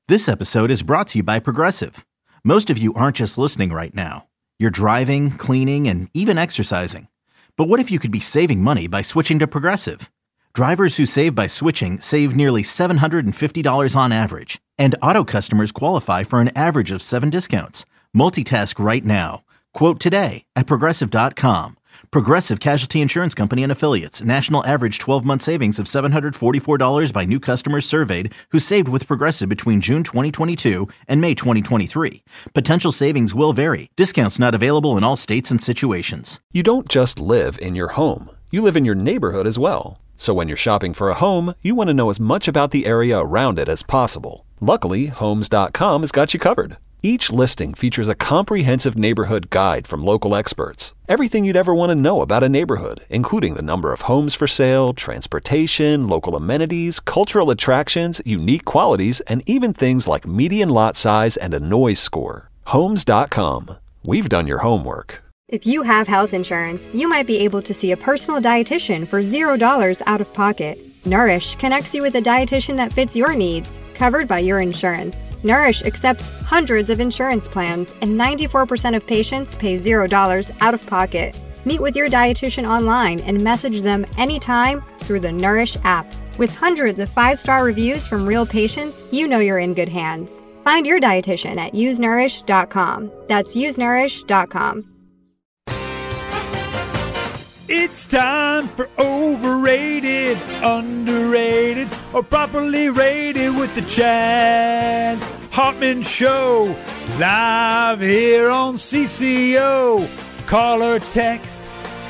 This episode is brought to you by Progressive. Most of you aren't just listening right now. You're driving, cleaning, and even exercising. But what if you could be saving money by switching to Progressive? Drivers who save by switching save nearly $750 on average. And auto customers qualify for an average of 7 discounts. Multitask right now. Quote today at Progressive.com. Progressive Casualty Insurance Company and Affiliates. National average 12-month savings of $744 by new customers surveyed who saved with Progressive between June 2022 and May 2023. Potential savings will vary. Discounts not available in all states and situations. You don't just live in your home. You live in your neighborhood as well. So when you're shopping for a home, you want to know as much about the area around it as possible. Luckily, Homes.com has got you covered. Each listing features a comprehensive neighborhood guide from local experts. Everything you'd ever want to know about a neighborhood, including the number of homes for sale, transportation, local amenities, cultural attractions, unique qualities, and even things like median lot size and a noise score. Homes.com. We've done your homework. If you have health insurance, you might be able to see a personal dietitian for $0 out of pocket. Nourish connects you with a dietitian that fits your needs, covered by your insurance. Nourish accepts hundreds of insurance plans, and 94% of patients pay $0 out of pocket. Meet with your dietitian online and message them anytime through the Nourish app. With hundreds of 5-star reviews from real patients, you know you're in good hands. Find your dietitian at usenourish.com. That's usenourish.com. It's time for Overrated, Underrated, or Properly Rated with the Chad Hartman Show. Live here on CCO. Call or text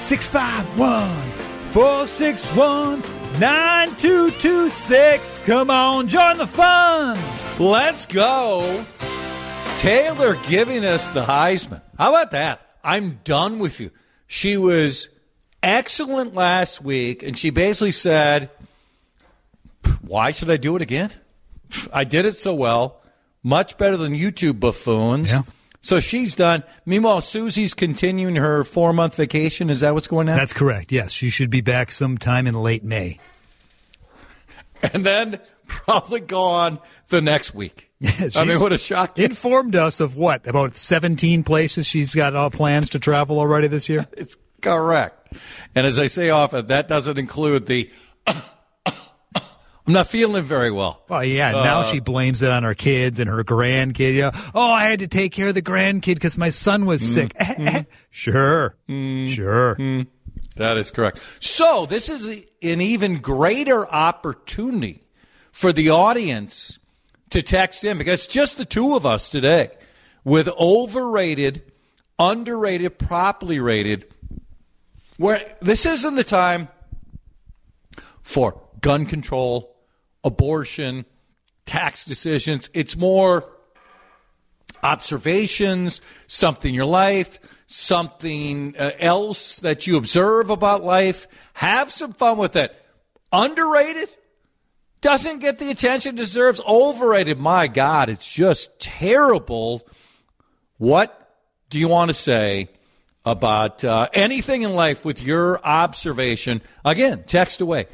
651-461-9226. Come on, join the fun. Let's go. Taylor giving us the Heisman. How about that? I'm done with you. She was excellent last week, and she basically said, why should I do it again? I did it so well. Much better than YouTube buffoons. Yeah. So she's done. Meanwhile, Susie's continuing her 4-month vacation. Is that what's going on? That's correct, yes. She should be back sometime in late May. And then probably gone the next week. Yeah, I mean, what a shock. Informed us of what? About 17 places she's got all plans to travel already this year? It's correct. And as I say often, that doesn't include the I'm not feeling very well. Well, yeah, now she blames it on her kids and her grandkid. You know, oh, I had to take care of the grandkid because my son was sick. Sure. That is correct. So this is an even greater opportunity for the audience to text in, because it's just the two of us today with overrated, underrated, properly rated. Where this isn't the time for gun control, abortion, tax decisions. It's more observations, something in your life, something else that you observe about life. Have some fun with it. Underrated? Doesn't get the attention it deserves. Overrated, my God, it's just terrible. What do you want to say about anything in life with your observation? Again, text away,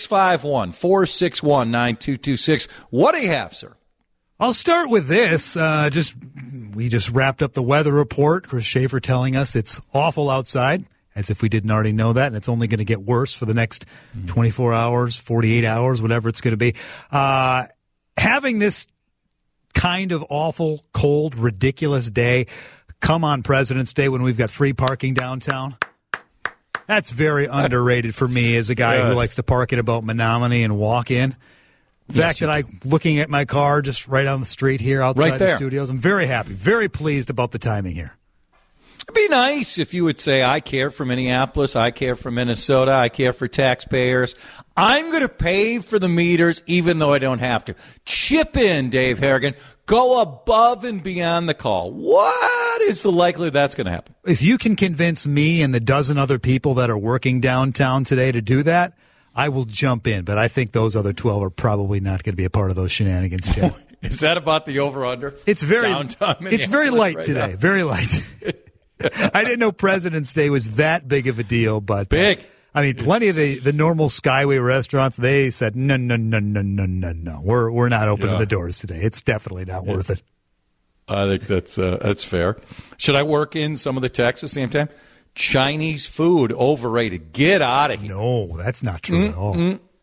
651-461-9226. What do you have, sir? I'll start with this. We just wrapped up the weather report. Chris Schaefer telling us it's awful outside, as if we didn't already know that, and it's only going to get worse for the next 24 hours, 48 hours, whatever it's going to be. Having this kind of awful, cold, ridiculous day come on President's Day when we've got free parking downtown, that's very underrated for me as a guy who likes to park in about Menominee and walk in. The fact that I'm looking at my car just right on the street here outside the studios, I'm very happy, very pleased about the timing here. It'd be nice if you would say, I care for Minneapolis, I care for Minnesota, I care for taxpayers. I'm going to pay for the meters even though I don't have to. Chip in, Dave Harrigan. Go above and beyond the call. What is the likelihood that's going to happen? If you can convince me and the dozen other people that are working downtown today to do that, I will jump in. But I think those other 12 are probably not going to be a part of those shenanigans, Jim. Is that about the over-under? It's very light right today. Now. Very light. I didn't know President's Day was that big of a deal, but big. I mean, plenty of the normal Skyway restaurants, they said, no. We're not opening the doors today. It's definitely not worth it. I think that's fair. Should I work in some of the texts at the same time? Chinese food, overrated. Get out of here. No, that's not true at all.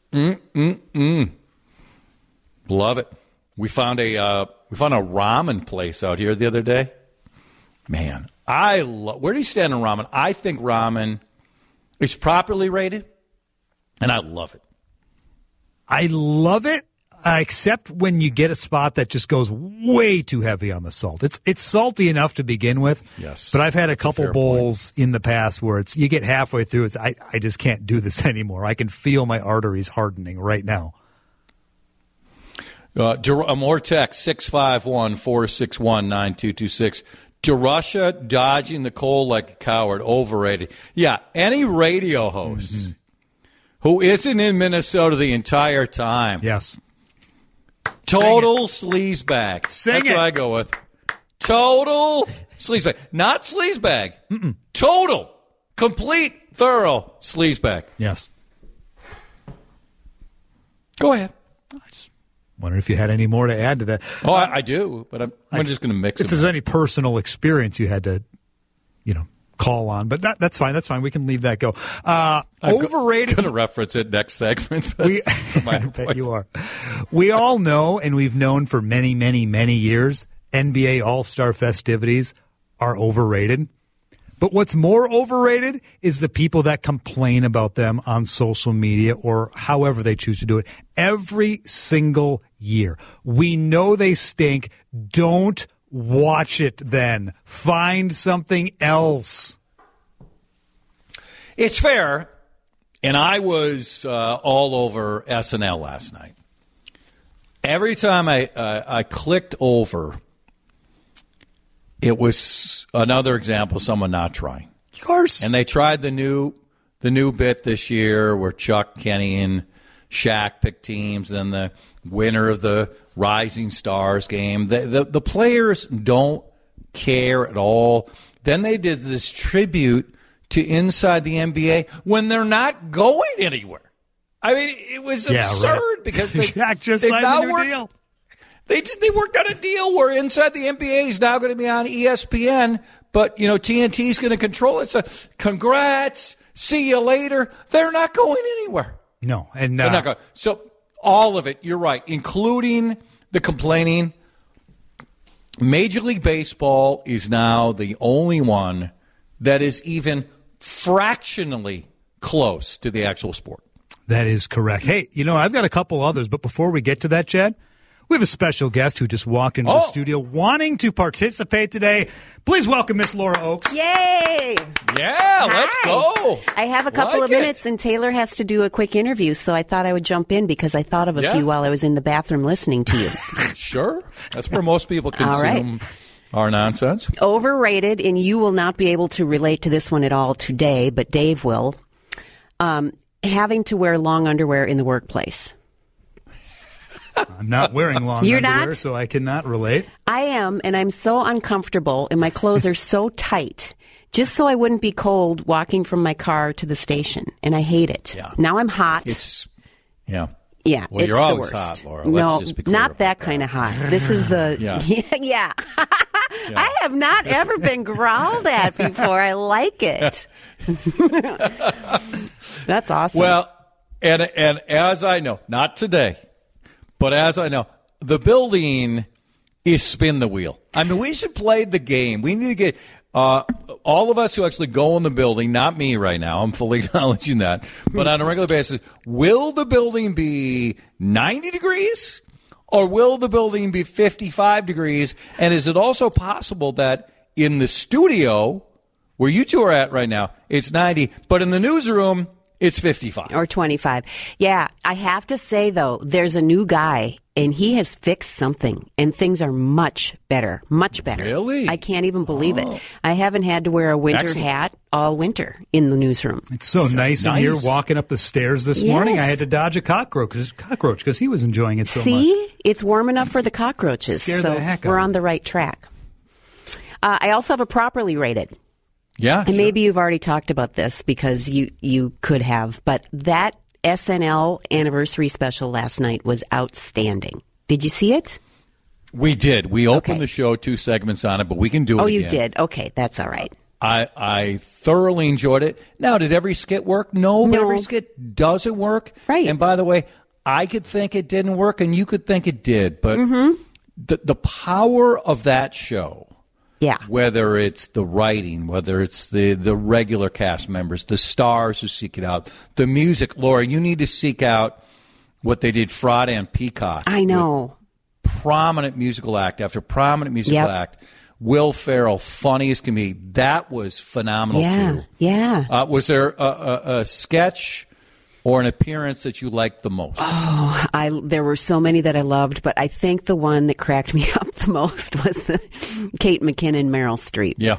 Love it. We found a ramen place out here the other day. Man, where do you stand on ramen? I think ramen is properly rated, and I love it. I love it, except when you get a spot that just goes way too heavy on the salt. It's salty enough to begin with. Yes, but I've had a couple bowls in the past where you get halfway through, I just can't do this anymore. I can feel my arteries hardening right now. More text, 651-461-9226. DeRusha dodging the cold like a coward, overrated. Yeah, any radio host who isn't in Minnesota the entire time. Yes. Total sleazebag. That's what I go with. Total sleazebag. Not sleazebag. Total, complete, thorough sleazebag. Yes. Go ahead. Wonder if you had any more to add to that. Oh, I do, but I'm just going to mix it. If there's any personal experience you had to, call on, but that's fine. That's fine. We can leave that go. Overrated. I'm going to reference it next segment. I bet you are. We all know, and we've known for many, many, many years, NBA All-Star festivities are overrated. But what's more overrated is the people that complain about them on social media or however they choose to do it every single year. We know they stink. Don't watch it then. Find something else. It's fair. And I was all over SNL last night. Every time I clicked over, it was another example of someone not trying. Of course. And they tried the new bit this year where Chuck, Kenny, and Shaq picked teams, and the winner of the Rising Stars game. The players don't care at all. Then they did this tribute to Inside the NBA when they're not going anywhere. I mean, it was absurd because Shaq just signed a new deal. They worked out a deal where Inside the NBA is now going to be on ESPN, but TNT is going to control it. So, congrats, see you later. They're not going anywhere. No, and they're not going. So all of it, you're right, including the complaining. Major League Baseball is now the only one that is even fractionally close to the actual sport. That is correct. Hey, I've got a couple others, but before we get to that, Chad, we have a special guest who just walked into the studio wanting to participate today. Please welcome Miss Laura Oakes. Yay! Yeah, let's go. I have a couple of minutes, and Taylor has to do a quick interview, so I thought I would jump in because I thought of a few while I was in the bathroom listening to you. Sure. That's where most people consume our nonsense. Overrated, and you will not be able to relate to this one at all today, but Dave will. Having to wear long underwear in the workplace. I'm not wearing long underwear, so I cannot relate. I am, and I'm so uncomfortable, and my clothes are so tight, just so I wouldn't be cold walking from my car to the station, and I hate it. Yeah. Now I'm hot. Yeah, well, it's you're always the worst. hot, Laura. Let's just be clear not that kind of hot. This is the yeah. I have not ever been growled at before. I like it. That's awesome. Well, and as I know, not today, but as I know, the building is spin the wheel. I mean, we should play the game. We need to get all of us who actually go in the building, not me right now, I'm fully acknowledging that, but on a regular basis, will the building be 90 degrees or will the building be 55 degrees? And is it also possible that in the studio where you two are at right now, it's 90, but in the newsroom, it's 55. Or 25. Yeah, I have to say, though, there's a new guy, and he has fixed something, and things are much better. Much better. Really? I can't even believe it. I haven't had to wear a winter hat all winter in the newsroom. It's so nice in here walking up the stairs this morning. I had to dodge a cockroach because he was enjoying it so much. See? It's warm enough for the cockroaches. Scare the heck out we're of on him. the right track. I also have a properly rated. Yeah, and maybe you've already talked about this because you could have, but that SNL anniversary special last night was outstanding. Did you see it? We did. We opened the show, 2 segments on it, but we can do it again. Oh, you did? Okay, that's all right. I thoroughly enjoyed it. Now, did every skit work? No, but every skit doesn't work. Right. And by the way, I could think it didn't work, and you could think it did. But the power of that show, whether it's the writing, whether it's the regular cast members, the stars who seek it out, the music. Laura, you need to seek out what they did Friday on Peacock. I know. Prominent musical act after prominent musical act. Will Ferrell, funny as can be. That was phenomenal, too. Yeah. Was there a sketch or an appearance that you liked the most? Oh, there were so many that I loved, but I think the one that cracked me up the most was the Kate McKinnon, Meryl Streep. Yeah.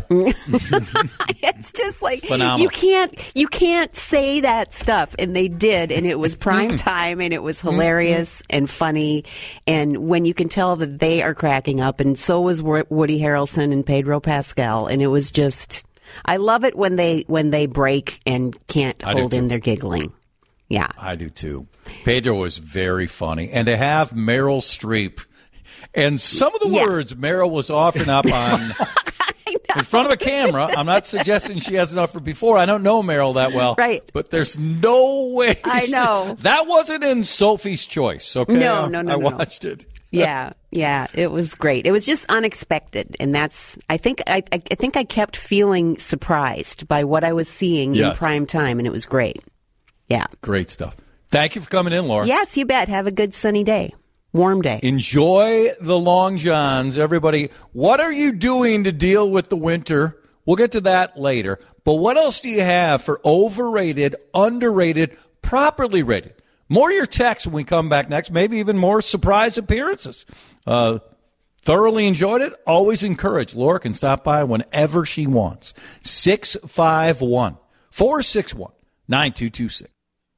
It's just like, phenomenal. You can't say that stuff. And they did. And it was prime time and it was hilarious and funny. And when you can tell that they are cracking up, and so was Woody Harrelson and Pedro Pascal. And it was just, I love it when they break and can't hold in their giggling. Yeah. I do too. Pedro was very funny. And to have Meryl Streep and some of the words Meryl was offering up on in front of a camera. I'm not suggesting she hasn't offered before. I don't know Meryl that well. Right. But there's no way. I know. That wasn't in Sophie's Choice, okay? No. I watched it. Yeah, it was great. It was just unexpected, and I think I kept feeling surprised by what I was seeing in prime time, and it was great. Yeah. Great stuff. Thank you for coming in, Laura. Yes, you bet. Have a good sunny day. Warm day. Enjoy the Long Johns, everybody. What are you doing to deal with the winter? We'll get to that later. But what else do you have for overrated, underrated, properly rated? More of your texts when we come back next. Maybe even more surprise appearances. Thoroughly enjoyed it. Always encourage. Laura can stop by whenever she wants. 651-461-9226.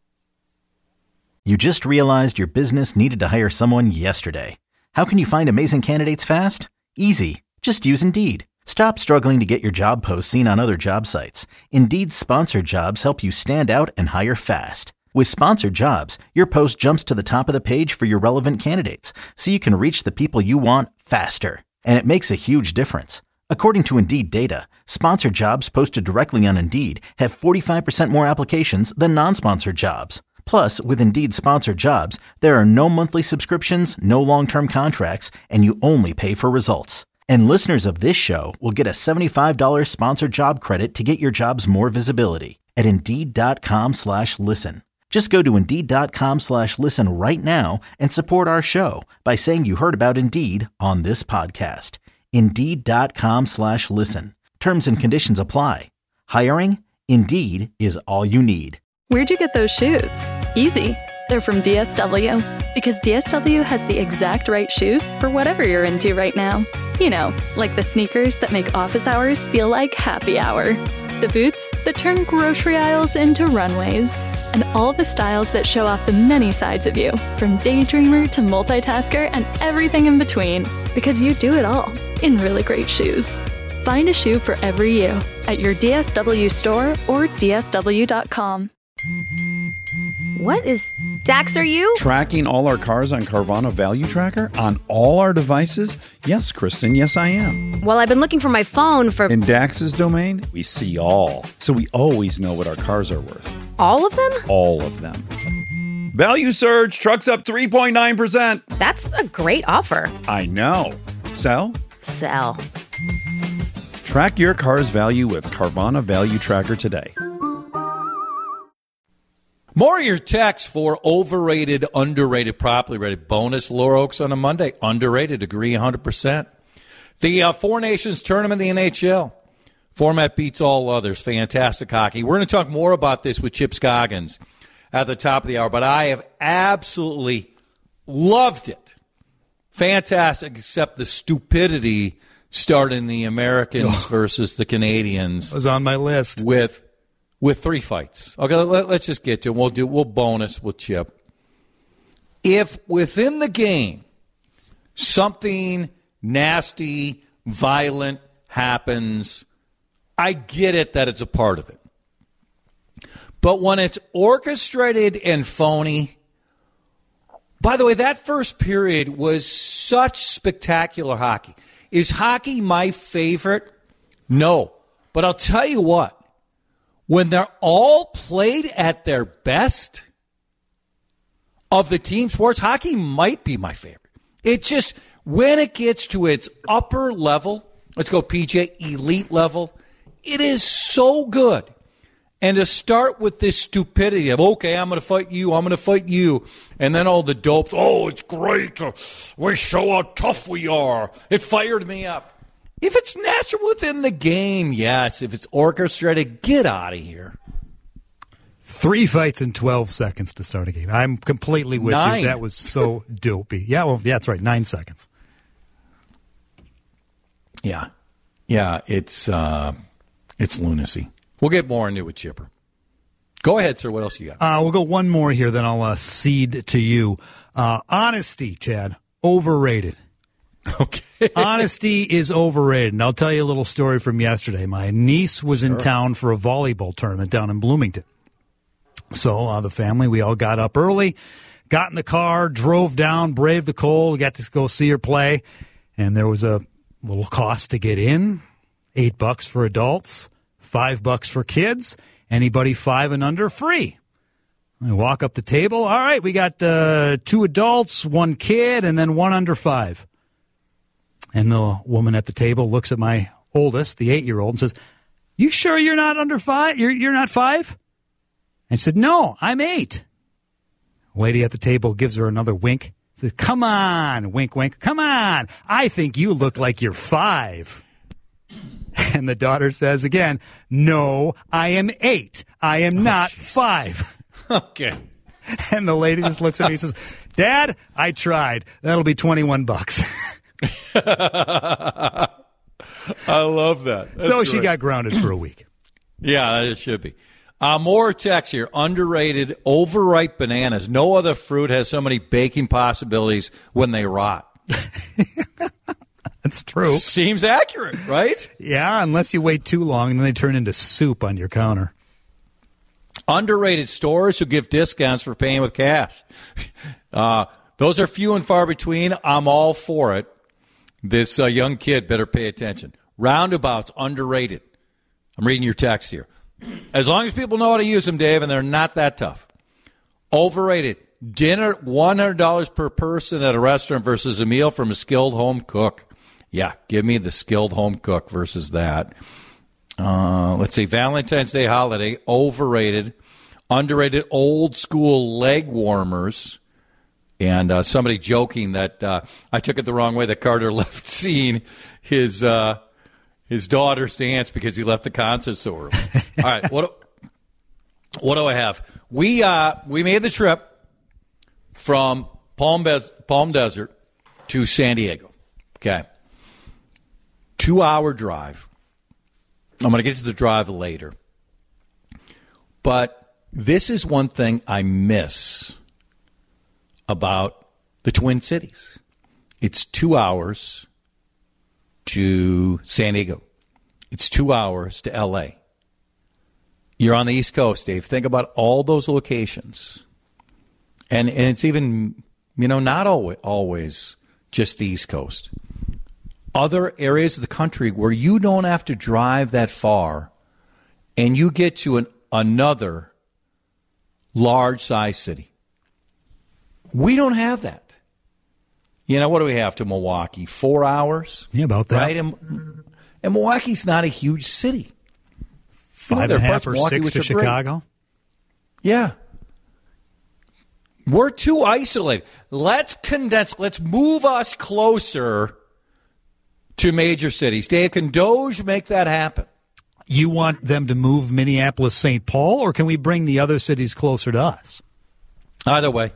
You just realized your business needed to hire someone yesterday. How can you find amazing candidates fast? Easy. Just use Indeed. Stop struggling to get your job posts seen on other job sites. Indeed's sponsored jobs help you stand out and hire fast. With sponsored jobs, your post jumps to the top of the page for your relevant candidates, so you can reach the people you want faster. And it makes a huge difference. According to Indeed data, sponsored jobs posted directly on Indeed have 45% more applications than non-sponsored jobs. Plus, with Indeed sponsored jobs, there are no monthly subscriptions, no long-term contracts, and you only pay for results. And listeners of this show will get a $75 sponsored job credit to get your jobs more visibility at Indeed.com/listen. Just go to Indeed.com/listen right now and support our show by saying you heard about Indeed on this podcast. Indeed.com/listen. Terms and conditions apply. Hiring? Indeed is all you need. Where'd you get those shoes? Easy. They're from DSW. Because DSW has the exact right shoes for whatever you're into right now. You know, like the sneakers that make office hours feel like happy hour. The boots that turn grocery aisles into runways. And all the styles that show off the many sides of you, from daydreamer to multitasker and everything in between. Because you do it all in really great shoes. Find a shoe for every you at your DSW store or DSW.com. What is Dax, are you? Tracking all our cars on Carvana Value Tracker on all our devices? Yes, Kristen, yes I am. Well, I've been looking for my phone for... In Dax's domain, we see all. So we always know what our cars are worth. All of them? All of them. Value surge, trucks up 3.9%. That's a great offer. I know. Sell? Sell. Track your car's value with Carvana Value Tracker today. More of your texts for overrated, underrated, properly rated. Bonus Laura Oaks on a Monday. Underrated, agree 100%. The Four Nations Tournament in the NHL. Format beats all others. Fantastic hockey. We're going to talk more about this with Chip Scoggins at the top of the hour, but I have absolutely loved it. Fantastic, except the stupidity starting the Americans versus the Canadians. It was on my list. With 3 fights. Okay, let's just get to it. We'll bonus with Chip. If within the game something nasty, violent happens, I get it that it's a part of it. But when it's orchestrated and phony, by the way, that first period was such spectacular hockey. Is hockey my favorite? No. But I'll tell you what, when they're all played at their best of the team sports, hockey might be my favorite. It's just when it gets to its upper level, let's go PJ, elite level, it is so good. And to start with this stupidity of, okay, I'm going to fight you, and then all the dopes, it's great, we show how tough we are. It fired me up. If it's natural within the game, yes. If it's orchestrated, get out of here. 3 fights in 12 seconds to start a game. I'm completely with 9. you. That was so dopey. Yeah, that's right, 9 seconds. Yeah, it's lunacy. We'll get more into it, Chipper. Go ahead, sir. What else you got? We'll go one more here, then I'll cede to you. Honesty, Chad, overrated. Okay. Honesty is overrated. And I'll tell you a little story from yesterday. My niece was in town for a volleyball tournament down in Bloomington. So the family, we all got up early, got in the car, drove down, braved the cold, got to go see her play. And there was a little cost to get in, $8 for adults, $5 for kids. Anybody 5 and under, free. I walk up the table. All right, we got 2 adults, 1 kid, and then 1 under 5. And the woman at the table looks at my oldest, the 8-year-old, and says, "You sure you're not under 5? You're not 5?" And she said, "No, I'm 8. Lady at the table gives her another wink. Says, "Come on," wink, wink. "Come on. I think you look like you're 5. And the daughter says again, "No, I am 8. I am not 5. Okay. And the lady just looks at me and says, "Dad, I tried. That'll be $21. I love that. That's so great. she got grounded for a week. Yeah, it should be. More text here. Underrated, overripe bananas. No other fruit has so many baking possibilities when they rot. That's true. Seems accurate, right? Yeah, unless you wait too long and then they turn into soup on your counter. Underrated, stores who give discounts for paying with cash. Those are few and far between. I'm all for it. This young kid better pay attention. Roundabouts, underrated. I'm reading your text here. As long as people know how to use them, Dave, and they're not that tough. Overrated. Dinner, $100 per person at a restaurant versus a meal from a skilled home cook. Yeah, give me the skilled home cook versus that. Let's see, Valentine's Day holiday, overrated. Underrated, old school leg warmers. And somebody joking that I took it the wrong way that Carter left seeing his daughter's dance because he left the concert so early. All right, what do I have? We made the trip from Palm Desert to San Diego. Okay, 2-hour drive. I'm going to get to the drive later, but this is one thing I miss about the Twin Cities. It's 2 hours to San Diego. It's 2 hours to L.A. You're on the East Coast, Dave. Think about all those locations. And it's even, not always just the East Coast. Other areas of the country where you don't have to drive that far and you get to another large-sized city. We don't have that. What do we have to Milwaukee? 4 hours? Yeah, about that. Right? And Milwaukee's not a huge city. 5.5 or 6 to Chicago. Yeah. We're too isolated. Let's condense. Let's move us closer to major cities. Dave, can Doge make that happen? You want them to move Minneapolis, St. Paul, or can we bring the other cities closer to us? Either way.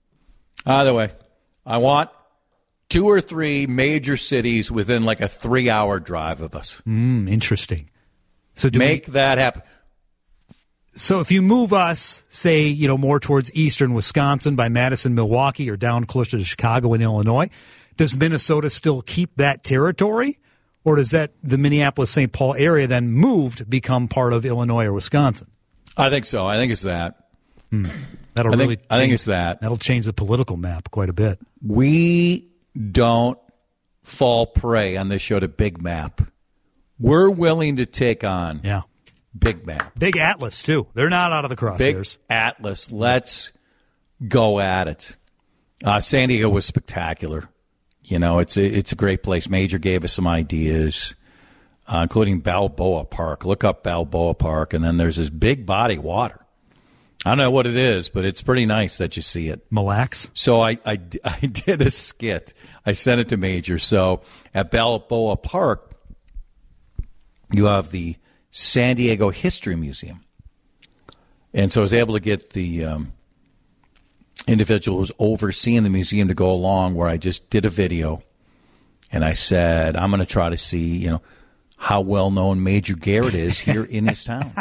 I want 2 or 3 major cities within like a 3-hour drive of us. Interesting. So make that happen. So if you move us, say, more towards eastern Wisconsin by Madison, Milwaukee, or down closer to Chicago and Illinois, does Minnesota still keep that territory? Or does the Minneapolis-St. Paul area then move to become part of Illinois or Wisconsin? I think so. I think it's that. I think it's that. That'll change the political map quite a bit. We don't fall prey on this show to Big Map. We're willing to take on Big Map. Big Atlas, too. They're not out of the crosshairs. Big Atlas. Let's go at it. San Diego was spectacular. You know, it's a great place. Major gave us some ideas, including Balboa Park. Look up Balboa Park, and then there's this big body of water. I don't know what it is, but it's pretty nice that you see it. Mille Lacs? So I did a skit. I sent it to Major. So at Balboa Park, you have the San Diego History Museum. And so I was able to get the individual who's overseeing the museum to go along, where I just did a video. And I said, I'm going to try to see, how well-known Major Garrett is here in his town.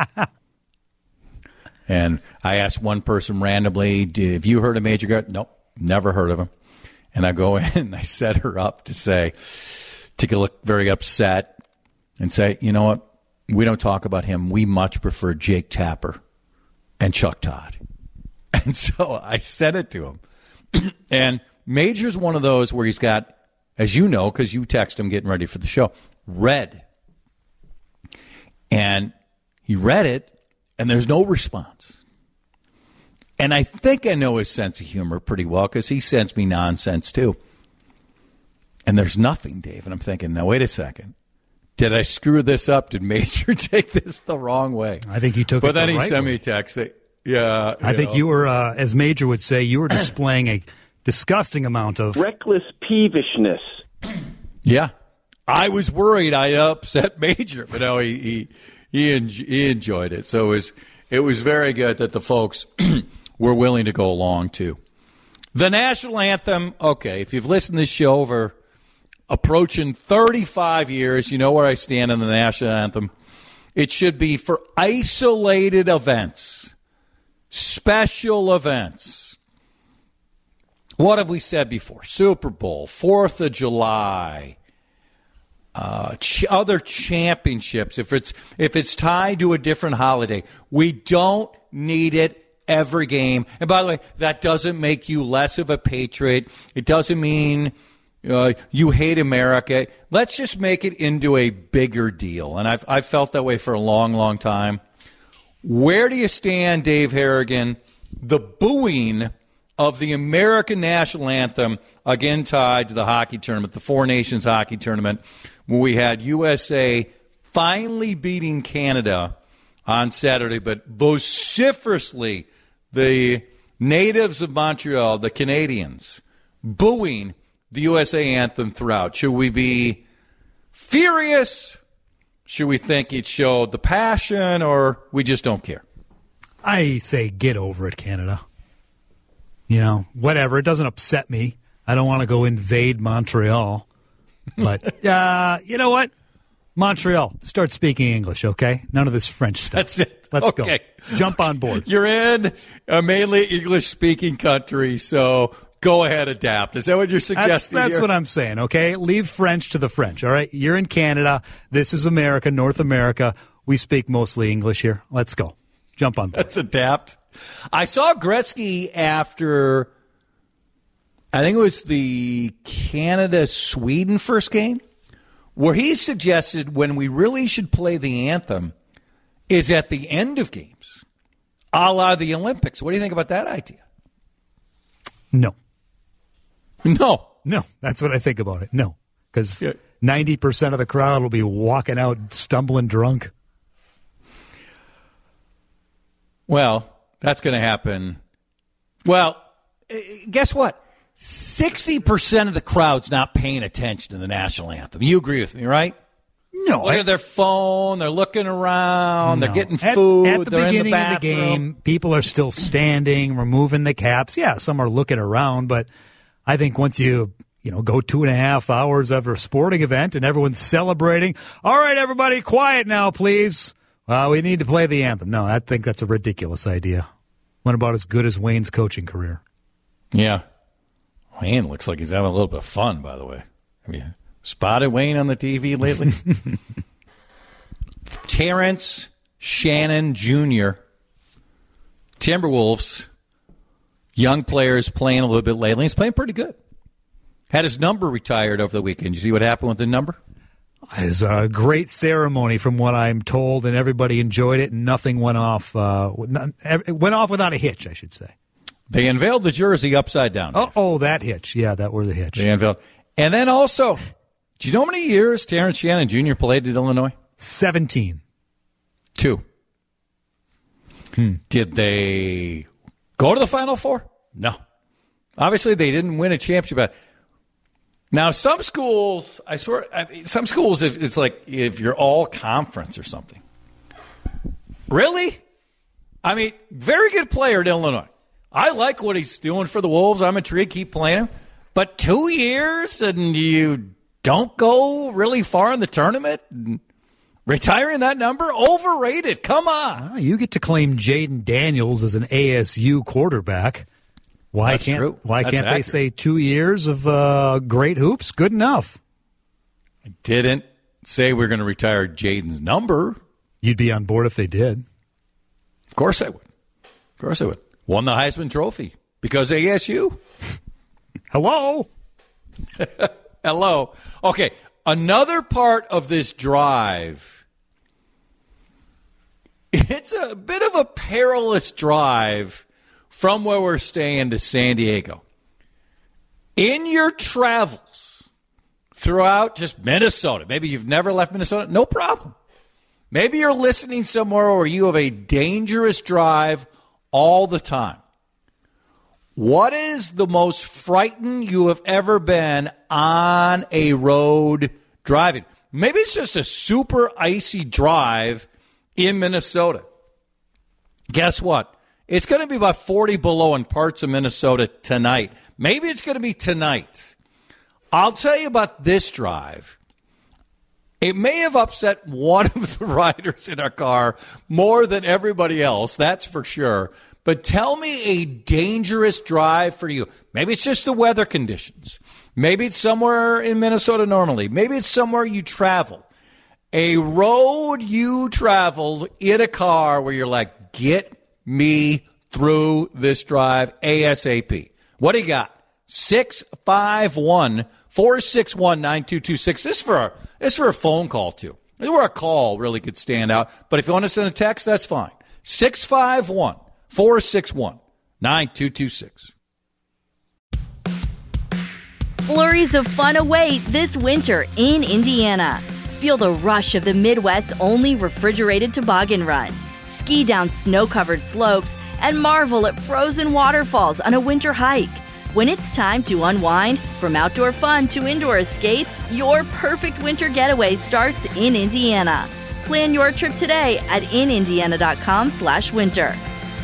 And I asked one person randomly, have you heard of Major Garrett? Nope, never heard of him. And I go in and I set her up to look very upset and say, you know what? We don't talk about him. We much prefer Jake Tapper and Chuck Todd. And so I said it to him. And Major's one of those where he's got, as you know, because you text him getting ready for the show, read. And he read it, and there's no response. And I think I know his sense of humor pretty well, because he sends me nonsense too. And there's nothing, Dave. And I'm thinking, now, wait a second. Did I screw this up? Did Major take this the wrong way? I think you took it the right way. But then he sent me a text. Yeah. I think you were, as Major would say, you were displaying a disgusting amount of reckless peevishness. Yeah. I was worried I upset Major, but no, he enjoyed it. So it was very good that the folks were willing to go along, too. The national anthem, okay, if you've listened to this show over approaching 35 years, you know where I stand on the national anthem. It should be for isolated events, special events. What have we said before? Super Bowl, 4th of July, other championships. If it's tied to a different holiday, we don't need it every game. And by the way, that doesn't make you less of a patriot. It doesn't mean you hate America. Let's just make it into a bigger deal. And I've felt that way for a long, long time. Where do you stand, Dave Harrigan? The booing of the American national anthem, again tied to the hockey tournament, the Four Nations hockey tournament, where we had USA finally beating Canada on Saturday, but vociferously the natives of Montreal, the Canadians, booing the USA anthem throughout. Should we be furious? Should we think it showed the passion, or we just don't care? I say get over it, Canada. Whatever. It doesn't upset me. I don't want to go invade Montreal. But you know what? Montreal, start speaking English, okay? None of this French stuff. That's it. Let's go. Jump on board. You're in a mainly English-speaking country, so go ahead, adapt. Is that what you're suggesting? That's what I'm saying, okay? Leave French to the French, all right? You're in Canada. This is America, North America. We speak mostly English here. Let's go. Jump on board. Let's adapt. I saw Gretzky after, I think it was the Canada-Sweden first game, where he suggested when we really should play the anthem is at the end of games, a la the Olympics. What do you think about that idea? No. No. No, that's what I think about it. No, because 90% of the crowd will be walking out stumbling drunk. Well, that's going to happen. Well, guess what? 60% of the crowd's not paying attention to the national anthem. You agree with me, right? No. Look at their phone. They're looking around. No. They're getting food. At the they're beginning in the of the game, people are still standing, removing the caps. Yeah, some are looking around, but I think once you go 2.5 hours after a sporting event and everyone's celebrating, all right, everybody, quiet now, please. We need to play the anthem. No, I think that's a ridiculous idea. Went about as good as Wayne's coaching career. Yeah. Wayne looks like he's having a little bit of fun, by the way. I mean, Spotted Wayne on the TV lately? Terrence Shannon Jr., Timberwolves, young players playing a little bit lately. He's playing pretty good. Had his number retired over the weekend. You see what happened with the number? It was a great ceremony from what I'm told, and everybody enjoyed it, and nothing went off. It went off without a hitch, I should say. They unveiled the jersey upside down. Oh, that hitch. Yeah, that was the hitch. They unveiled. And then also, do you know how many years Terrence Shannon Jr. played at Illinois? 17. 2. Did they go to the Final Four? No. Obviously, they didn't win a championship. But now, some schools, it's like if you're all conference or something. Really? I mean, very good player at Illinois. I like what he's doing for the Wolves. I'm intrigued. Keep playing him. But 2 years and you don't go really far in the tournament? Retiring that number? Overrated. Come on. Well, you get to claim Jaden Daniels as an ASU quarterback. Why can't they say 2 years of great hoops? Good enough. I didn't say we're going to retire Jaden's number. You'd be on board if they did. Of course I would. Won the Heisman Trophy because ASU. Hello. Hello. Okay, another part of this drive. It's a bit of a perilous drive from where we're staying to San Diego. In your travels throughout just Minnesota, maybe you've never left Minnesota, no problem. Maybe you're listening somewhere where you have a dangerous drive all the time. What is the most frightened you have ever been on a road driving? Maybe it's just a super icy drive in Minnesota. Guess what? It's going to be about 40 below in parts of Minnesota tonight. Maybe it's going to be tonight. I'll tell you about this drive. It may have upset one of the riders in our car more than everybody else, that's for sure. But tell me a dangerous drive for you. Maybe it's just the weather conditions. Maybe it's somewhere in Minnesota normally. Maybe it's somewhere you travel. A road you traveled in a car where you're like, get me through this drive ASAP. What do you got? 651-461-9226. This is for a phone call, too. This is where a call really could stand out. But if you want to send a text, that's fine. 651-461-9226. Flurries of fun await this winter in Indiana. Feel the rush of the Midwest's only refrigerated toboggan run. Ski down snow-covered slopes and marvel at frozen waterfalls on a winter hike. When it's time to unwind, from outdoor fun to indoor escapes, your perfect winter getaway starts in Indiana. Plan your trip today at inindiana.com/winter.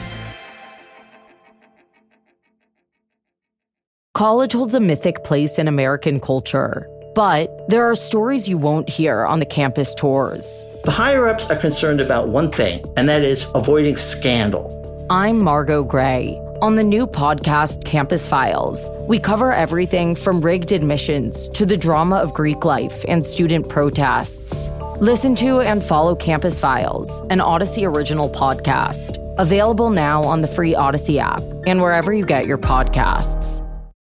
College holds a mythic place in American culture. But there are stories you won't hear on the campus tours. The higher-ups are concerned about one thing, and that is avoiding scandal. I'm Margot Gray. On the new podcast, Campus Files, we cover everything from rigged admissions to the drama of Greek life and student protests. Listen to and follow Campus Files, an Odyssey original podcast. Available now on the free Odyssey app and wherever you get your podcasts.